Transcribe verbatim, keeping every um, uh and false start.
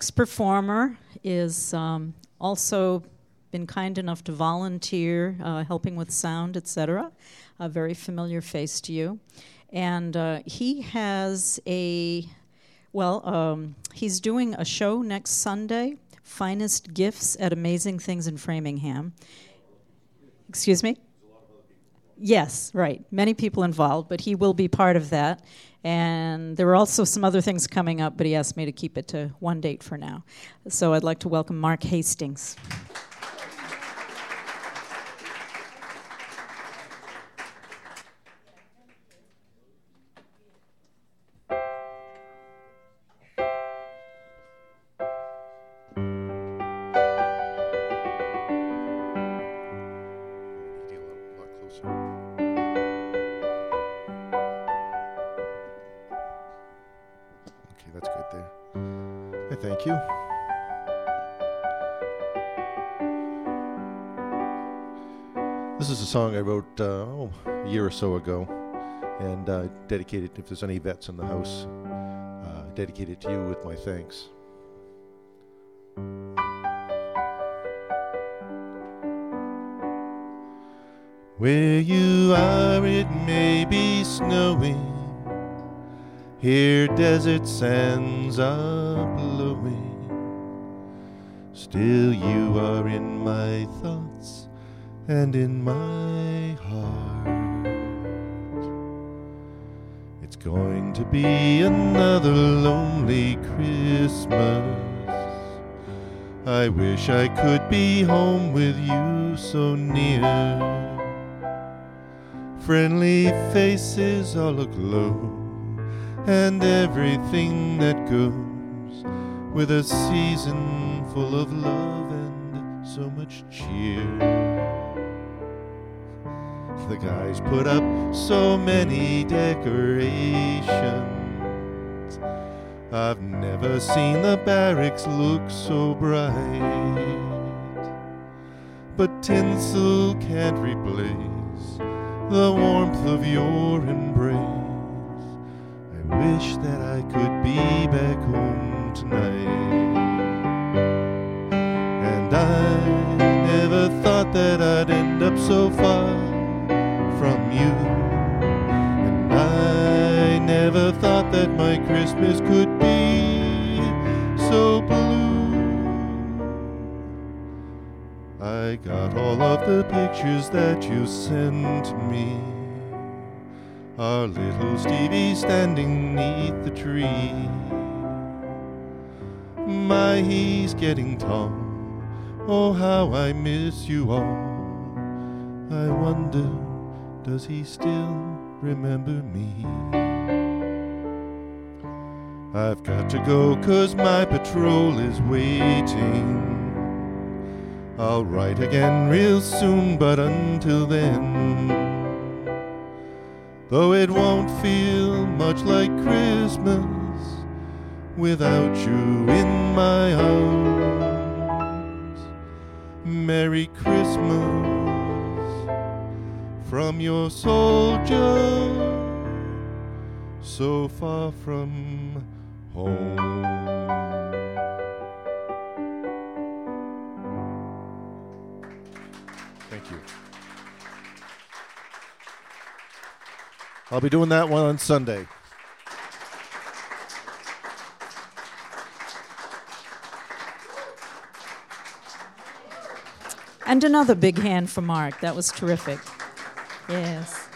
next performer is um, also been kind enough to volunteer, uh, helping with sound, et cetera. A very familiar face to you. And uh, he has a, well, um, he's doing a show next Sunday, Finest Gifts at Amazing Things in Framingham. Excuse me? Yes, right. Many people involved, but he will be part of that. And there are also some other things coming up, but he asked me to keep it to one date for now. So I'd like to welcome Mark Hastings. Thank you. This is a song I wrote uh, oh, a year or so ago, and uh, dedicated, if there's any vets in the house, uh, dedicated to you with my thanks. Where you are, it may be snowing. Here desert sands are blowing. Still you are in my thoughts and in my heart. It's going to be another lonely Christmas. I wish I could be home with you so near. Friendly faces all aglow, and everything that goes with a season full of love and so much cheer. The guys put up so many decorations. I've never seen the barracks look so bright. But tinsel can't replace the warmth of your embrace. I wish that I could be back home tonight. And I never thought that I'd end up so far from you. And I never thought that my Christmas could be so blue. I got all of the pictures that you sent me. Our little Stevie standing neath the tree. My, he's getting tall. Oh, how I miss you all. I wonder, does he still remember me? I've got to go 'cause my patrol is waiting. I'll write again real soon, but until then, though it won't feel much like Christmas without you in my arms. Merry Christmas from your soldier so far from home. Thank you. I'll be doing that one on Sunday. And another big hand for Mark. That was terrific. Yes.